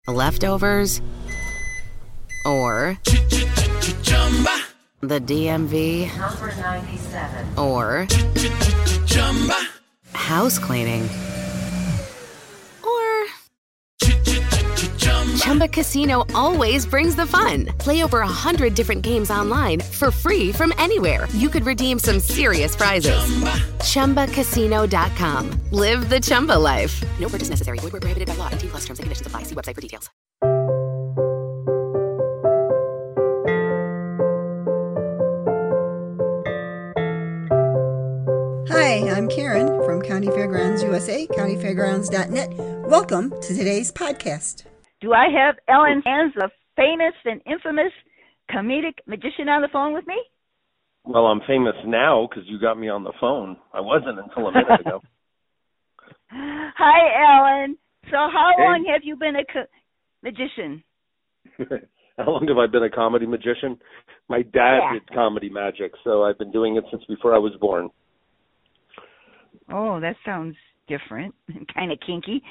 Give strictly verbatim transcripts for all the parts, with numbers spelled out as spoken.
leftovers, or the D M V, number ninety-seven, or house cleaning, or Chumba Casino always brings the fun. Play over a hundred different games online for free from anywhere. You could redeem some serious prizes. Chumba Casino dot com. Live the Chumba life. No purchase necessary. Void where prohibited by law. eighteen plus terms and conditions apply. See website for details. Hi, I'm Karen from County Fairgrounds U S A, county fairgrounds dot net. Welcome to today's podcast. Do I have Ellen Hands, a famous and infamous comedic magician, on the phone with me? Well, I'm famous now because you got me on the phone. I wasn't until a minute ago. Hi, Ellen. So how Hey. long have you been a co- magician? How long have I been a comedy magician? My dad Yeah. did comedy magic, so I've been doing it since before I was born. Oh, that sounds different. Kind of kinky.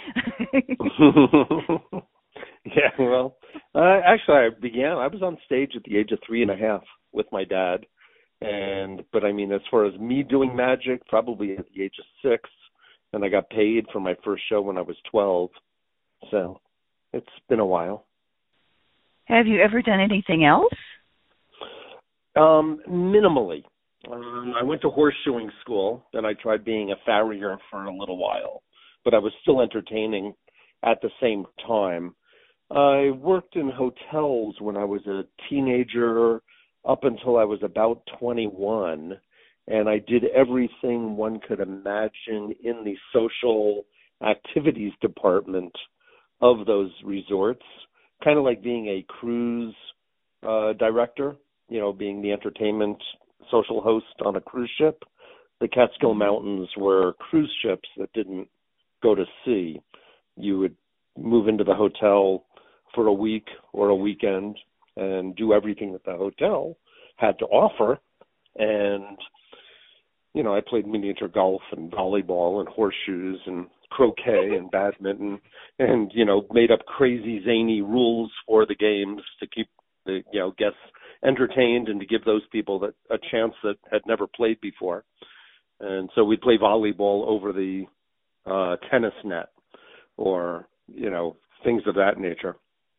Yeah, well, uh, actually, I began, I was on stage at the age of three and a half with my dad. And, but I mean, as far as me doing magic, probably at the age of six. And I got paid for my first show when I was twelve. So it's been a while. Have you ever done anything else? Um, minimally. Um, I went to horseshoeing school, and I tried being a farrier for a little while, but I was still entertaining at the same time. I worked in hotels when I was a teenager up until I was about twenty-one, and I did everything one could imagine in the social activities department of those resorts, kind of like being a cruise uh, director, you know, being the entertainment social host on a cruise ship. The Catskill Mountains were cruise ships that didn't go to sea. You would move into the hotel for a week or a weekend and do everything that the hotel had to offer. And, you know, I played miniature golf and volleyball and horseshoes and croquet and badminton and, you know, made up crazy, zany rules for the games to keep the, you know, guests entertained and to give those people that a chance that had never played before. And so we'd play volleyball over the uh, tennis net or, you know, things of that nature.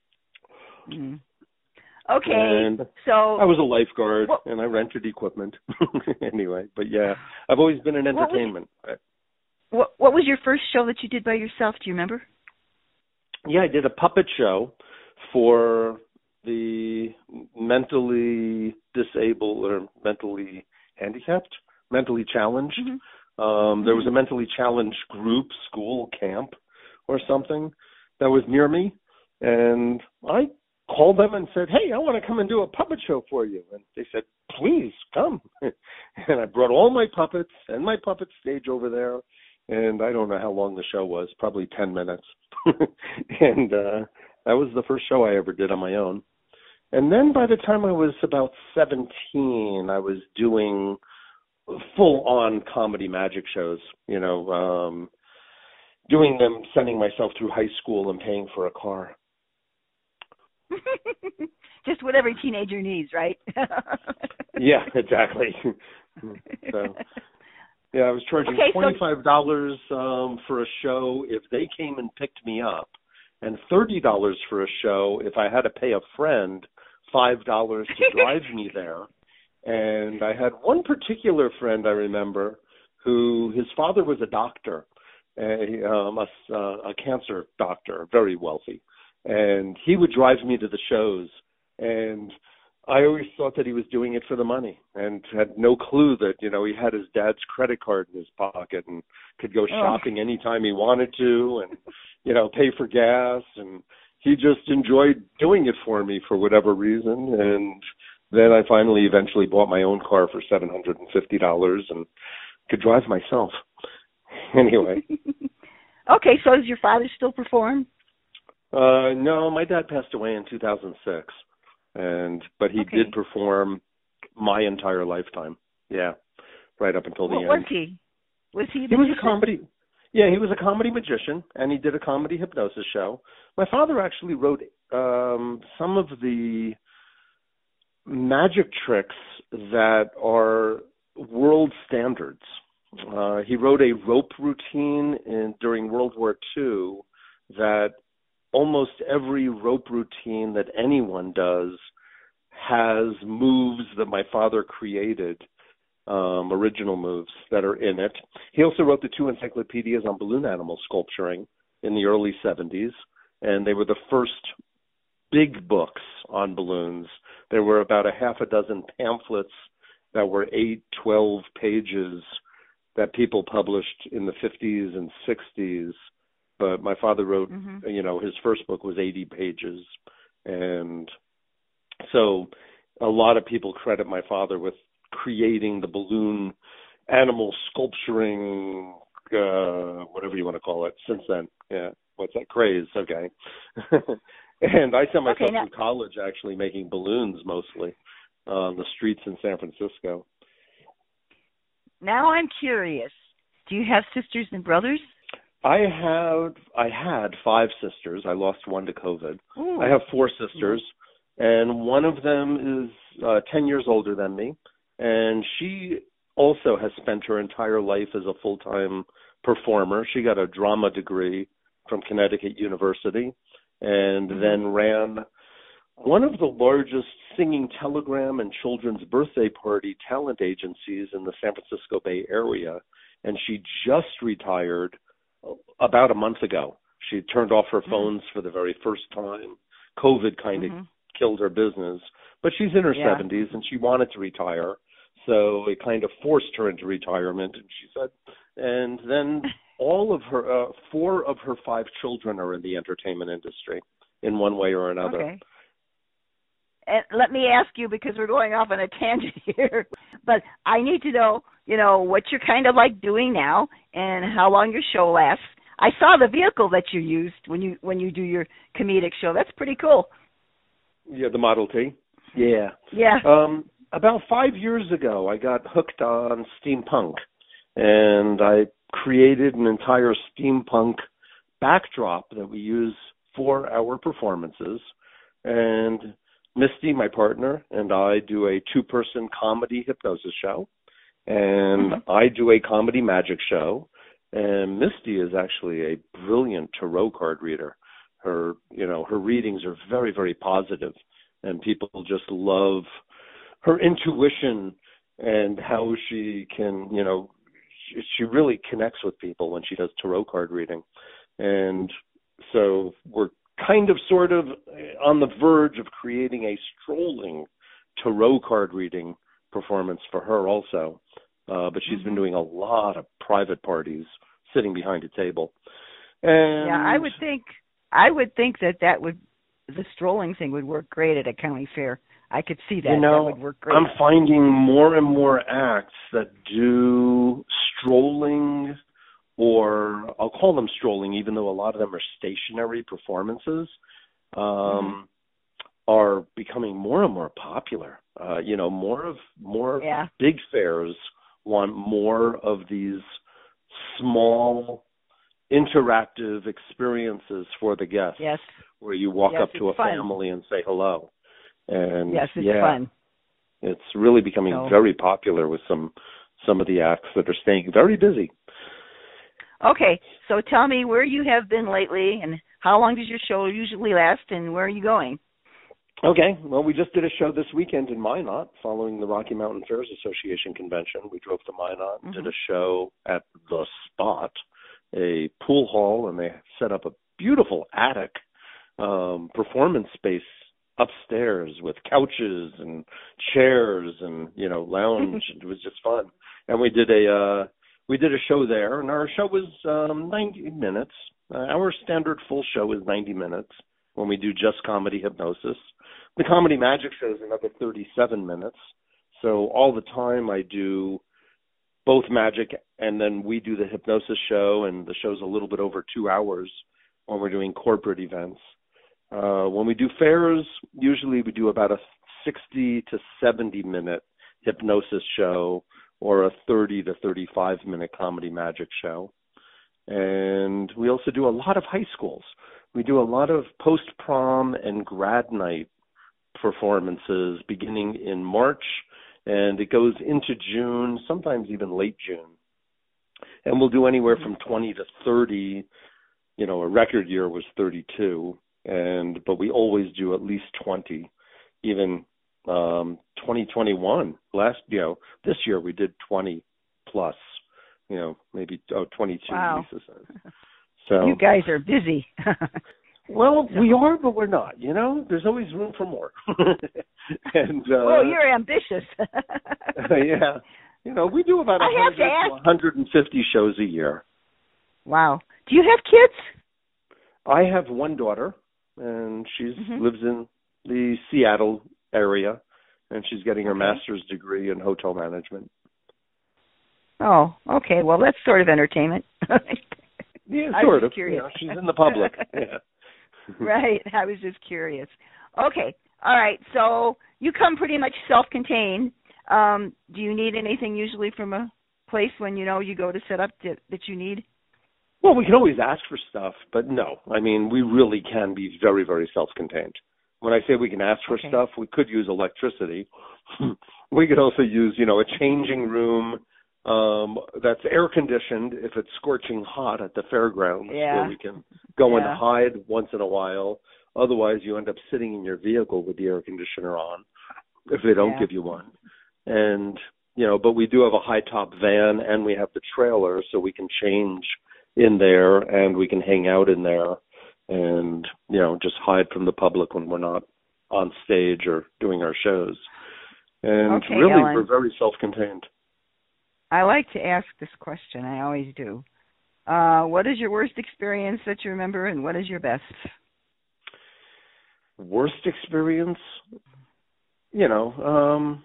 Mm-hmm. Okay, and so I was a lifeguard what, and I rented equipment anyway. But yeah, I've always been in entertainment. What was, what, what was your first show that you did by yourself? Do you remember? Yeah, I did a puppet show for the mentally disabled or mentally handicapped, mentally challenged. Mm-hmm. Um, there was a mentally challenged group, school, camp, or something that was near me. And I called them and said, hey, I want to come and do a puppet show for you. And they said, please come. And I brought all my puppets and my puppet stage over there. And I don't know how long the show was, probably ten minutes. And uh, that was the first show I ever did on my own. And then by the time I was about seventeen, I was doing full-on comedy magic shows, you know, um, doing them, sending myself through high school and paying for a car. Just what every teenager needs, right? Yeah, exactly. So, yeah, I was charging okay, twenty-five dollars so... um, for a show if they came and picked me up, and thirty dollars for a show if I had to pay a friend five dollars to drive me there. And I had one particular friend I remember who, his father was a doctor, a, um, a, a cancer doctor, very wealthy. And he would drive me to the shows. And I always thought that he was doing it for the money and had no clue that, you know, he had his dad's credit card in his pocket and could go shopping oh. anytime he wanted to and, you know, pay for gas. And he just enjoyed doing it for me for whatever reason. And then I finally eventually bought my own car for seven hundred fifty dollars and could drive myself. Anyway. Okay, so does your father still perform? Uh, no, my dad passed away in two thousand six. And but he okay. did perform my entire lifetime. Yeah, right up until the what end. What was he? Was he? He was a comedy. Yeah, he was a comedy magician, and he did a comedy hypnosis show. My father actually wrote um, some of the magic tricks that are world standards. Uh, he wrote a rope routine in, during World War Two that almost every rope routine that anyone does has moves that my father created, um, original moves that are in it. He also wrote the two encyclopedias on balloon animal sculpturing in the early seventies, and they were the first big books on balloons. There were about a half a dozen pamphlets that were eight, twelve pages that people published in the fifties and sixties. But my father wrote, mm-hmm. you know, his first book was eighty pages. And so a lot of people credit my father with creating the balloon animal sculpturing, uh, whatever you want to call it, since then. Yeah. What's that craze? Okay. And I sent myself okay, now- through college actually making balloons mostly on the streets in San Francisco. Now I'm curious. Do you have sisters and brothers? I have. I had five sisters. I lost one to COVID. Ooh. I have four sisters, and one of them is uh, ten years older than me, and she also has spent her entire life as a full-time performer. She got a drama degree from Connecticut University, and mm-hmm. then ran one of the largest singing telegram and children's birthday party talent agencies in the San Francisco Bay Area, and she just retired about a month ago. She turned off her phones mm-hmm. for the very first time. COVID kind of mm-hmm. killed her business, but she's in her yeah. seventies and she wanted to retire, so it kind of forced her into retirement. And she said, and then all of her, uh, four of her five children are in the entertainment industry in one way or another. Okay. And let me ask you, because we're going off on a tangent here, but I need to know, you know, what you're kind of like doing now and how long your show lasts. I saw the vehicle that you used when you when you do your comedic show. That's pretty cool. Yeah, the Model T. Yeah. Yeah. Um, about five years ago, I got hooked on steampunk, and I created an entire steampunk backdrop that we use for our performances. And Misty, my partner, and I do a two-person comedy hypnosis show, and mm-hmm. I do a comedy magic show, and Misty is actually a brilliant tarot card reader. Her, you know, her readings are very, very positive, and people just love her intuition and how she can, you know, she, she really connects with people when she does tarot card reading. And so we're kind of sort of on the verge of creating a strolling tarot card reading performance for her also. Uh, but she's mm-hmm. been doing a lot of private parties sitting behind a table. And yeah, I would think I would think that that would the strolling thing would work great at a county fair. I could see that. You know, that would work great. I'm finding more and more acts that do strolling, or I'll call them strolling, even though a lot of them are stationary performances, um, mm-hmm. are becoming more and more popular. Uh, you know, more of more yeah. big fairs want more of these small, interactive experiences for the guests, yes. where you walk yes, up to a fun. family and say hello. And yes, it's yeah, fun. It's really becoming so. very popular with some some of the acts that are staying very busy. Okay, so tell me where you have been lately and how long does your show usually last and where are you going? Okay, well, we just did a show this weekend in Minot following the Rocky Mountain Fairs Association convention. We drove to Minot and mm-hmm. did a show at The Spot, a pool hall, and they set up a beautiful attic um, performance space upstairs with couches and chairs and, you know, lounge. It was just fun. And we did a uh, we did a show there, and our show was um, ninety minutes. Uh, our standard full show is ninety minutes when we do just comedy hypnosis. The comedy magic show is another thirty-seven minutes. So all the time I do both magic, and then we do the hypnosis show, and the show's a little bit over two hours when we're doing corporate events. Uh, when we do fairs, usually we do about a sixty to seventy minute hypnosis show or a thirty to thirty-five minute comedy magic show. And we also do a lot of high schools. We do a lot of post-prom and grad night performances beginning in March, and it goes into June, sometimes even late June. And we'll do anywhere from twenty to thirty. You know, a record year was thirty-two, and but we always do at least twenty. Even um, twenty twenty-one, last, you know, this year we did twenty plus. You know, maybe oh, twenty-two. Wow. Lisa says. So you guys are busy. Well, we are, but we're not. You know, there's always room for more. and uh, oh, you're ambitious. Yeah, you know, we do about I one hundred have to ask. to one hundred fifty shows a year. Wow. Do you have kids? I have one daughter, and she mm-hmm. lives in the Seattle area, and she's getting her okay. master's degree in hotel management. Oh, okay. Well, that's sort of entertainment. Yeah, I sort was of. Curious. You know, she's in the public. Yeah. Right. I was just curious. Okay. All right. So you come pretty much self-contained. Um, do you need anything usually from a place when you know you go to set up that, that you need? Well, we can always ask for stuff, but no. I mean, we really can be very, very self-contained. When I say we can ask for okay. stuff, we could use electricity. We could also use, you know, a changing room um, that's air-conditioned if it's scorching hot at the fairgrounds, yeah. where we can go yeah. and hide once in a while. Otherwise, you end up sitting in your vehicle with the air conditioner on if they don't yeah. give you one. And, you know, but we do have a high-top van, and we have the trailer, so we can change in there, and we can hang out in there and, you know, just hide from the public when we're not on stage or doing our shows. And okay, really, Ellen. we're very self-contained. I like to ask this question. I always do. Uh, what is your worst experience that you remember, and what is your best? Worst experience? You know, um,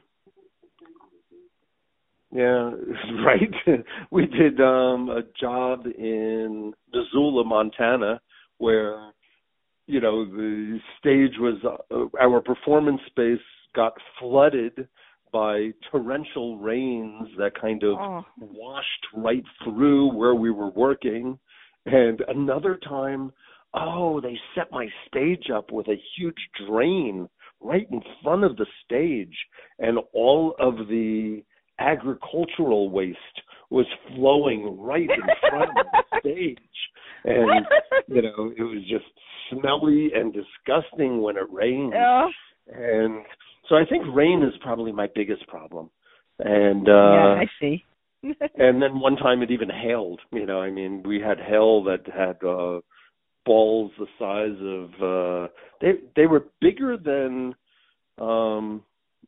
yeah, right. We did um, a job in Missoula, Montana, where, you know, the stage was, uh, our performance space got flooded by torrential rains that kind of oh. washed right through where we were working. And another time, oh, they set my stage up with a huge drain right in front of the stage, and all of the agricultural waste was flowing right in front of the stage. And, you know, it was just smelly and disgusting when it rained. Oh. And so I think rain is probably my biggest problem. And uh yeah, I see. And then one time it even hailed. You know, I mean, we had hail that had uh balls the size of uh they they were bigger than um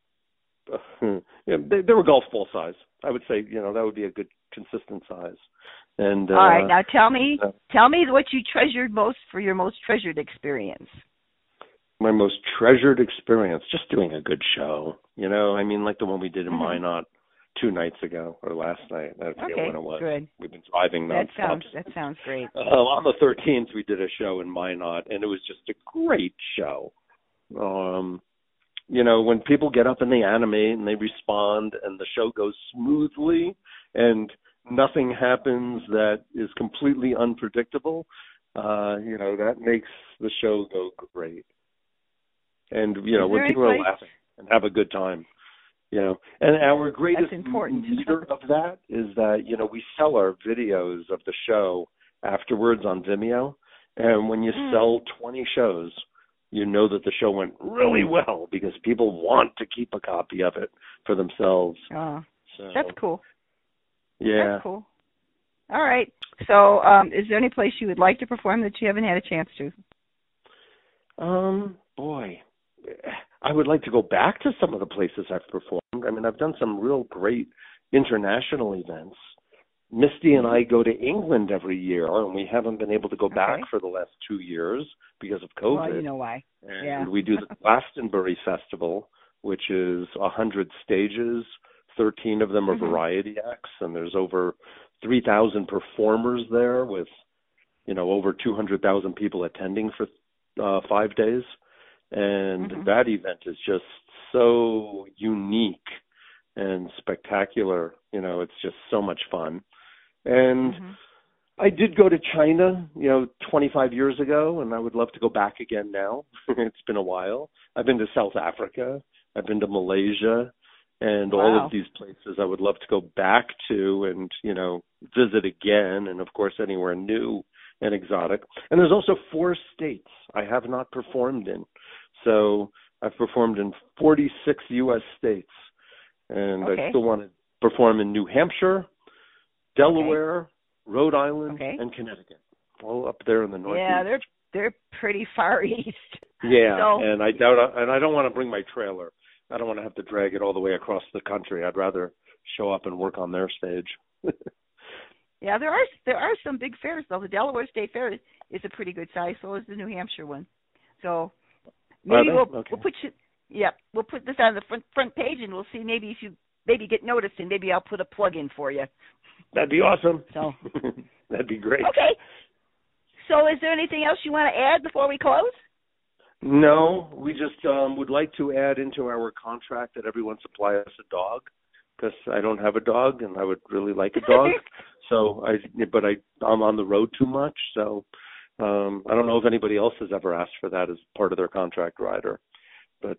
yeah, they, they were golf ball size. I would say, you know, that would be a good consistent size. And uh, all right, now tell me uh, tell me what you treasured most for your most treasured experience. My most treasured experience, just doing a good show. You know, I mean, like the one we did in mm-hmm. Minot two nights ago or last night. I forget okay, when it was. Good. We've been driving nonstop. That sounds that sounds great. Uh, on the thirteenth, we did a show in Minot, and it was just a great show. Um, you know, when people get up and they animate and they respond, and the show goes smoothly, and nothing happens that is completely unpredictable, uh, you know, that makes the show go great. And, you know, when people are laughing and have a good time, you know. And our greatest leader of that is that, you know, we sell our videos of the show afterwards on Vimeo. And when you mm. sell twenty shows, you know that the show went really well because people want to keep a copy of it for themselves. Oh, so, that's cool. Yeah. That's cool. All right. So um, is there any place you would like to perform that you haven't had a chance to? Um, boy. I would like to go back to some of the places I've performed. I mean, I've done some real great international events. Misty and I go to England every year, and we haven't been able to go okay. back for the last two years because of COVID. Well, you know why. And yeah. we do the Glastonbury Festival, which is one hundred stages. thirteen of them are mm-hmm. variety acts, and there's over three thousand performers there with, you know, over two hundred thousand people attending for uh, five days. And mm-hmm. that event is just so unique and spectacular. You know, it's just so much fun. And mm-hmm. I did go to China, you know, twenty-five years ago, and I would love to go back again now. It's been a while. I've been to South Africa. I've been to Malaysia, and Wow. all of these places I would love to go back to and, you know, visit again, and, of course, anywhere new and exotic. And there's also four states I have not performed in. So I've performed in forty-six U S states, and Okay. I still want to perform in New Hampshire, Delaware, okay. Rhode Island, okay. and Connecticut, all up there in the Northeast. Yeah, they're they're pretty far east. Yeah, so, and I doubt, and I don't want to bring my trailer. I don't want to have to drag it all the way across the country. I'd rather show up and work on their stage. Yeah, there are there are some big fairs though. The Delaware State Fair is, is a pretty good size. So is the New Hampshire one. So maybe we'll okay. we'll put you. Yeah, we'll put this on the front front page, and we'll see maybe if you maybe get noticed, and maybe I'll put a plug in for you. That'd be awesome. So that'd be great. Okay. So is there anything else you want to add before we close? No, we just um, would like to add into our contract that everyone supply us a dog, because I don't have a dog and I would really like a dog. so I, but I, I'm on the road too much, so um, I don't know if anybody else has ever asked for that as part of their contract rider, but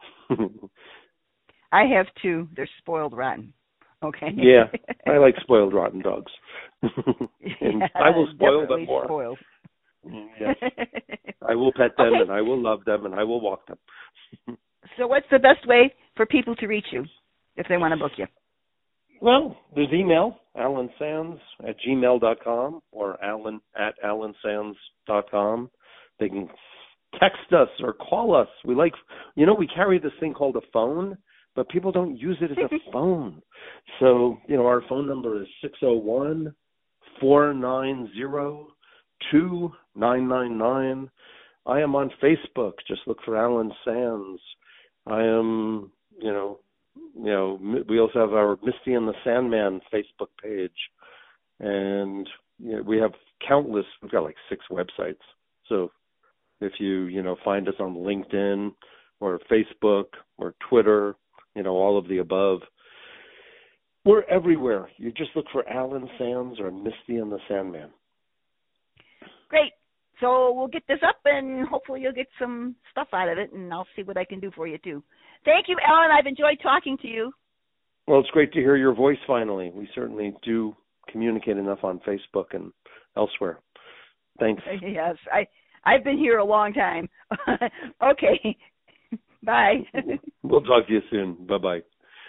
I have two. They're spoiled rotten. Okay. Yeah, I like spoiled rotten dogs. and yeah, I will spoil them more. Spoiled. Yes. I will pet them Okay. and I will love them and I will walk them. So what's the best way for people to reach you if they want to book you? Well, there's email, alan sands at gmail dot com or alan at alan sands dot com. They can text us or call us. We like, you know, we carry this thing called a phone, but people don't use it as a phone. So, you know, our phone number is six oh one, four nine zero, two nine nine nine. I am on Facebook. Just look for Alan Sands. I am, you know, you know, we also have our Misty and the Sandman Facebook page. And you know, we have countless, we've got like six websites. So if you, you know, find us on LinkedIn or Facebook or Twitter, you know, all of the above, we're everywhere. You just look for Alan Sands or Misty and the Sandman. Great. So we'll get this up, and hopefully you'll get some stuff out of it, and I'll see what I can do for you, too. Thank you, Alan. I've enjoyed talking to you. Well, it's great to hear your voice finally. We certainly do communicate enough on Facebook and elsewhere. Thanks. Yes, I, I've been here a long time. Okay. Bye. We'll talk to you soon. Bye-bye.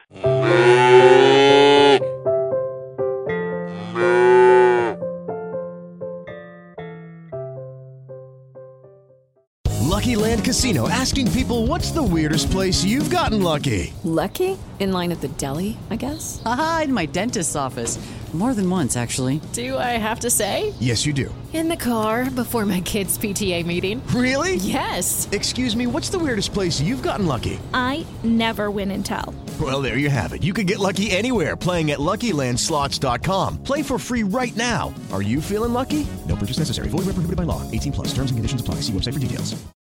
Lucky Land Casino, asking people, what's the weirdest place you've gotten lucky? Lucky? In line at the deli, I guess? Aha, in my dentist's office. More than once, actually. Do I have to say? Yes, you do. In the car before my kids' P T A meeting. Really? Yes. Excuse me, what's the weirdest place you've gotten lucky? I never win and tell. Well, there you have it. You can get lucky anywhere, playing at Lucky Land Slots dot com. Play for free right now. Are you feeling lucky? No purchase necessary. Void where prohibited by law. eighteen plus. Terms and conditions apply. See website for details.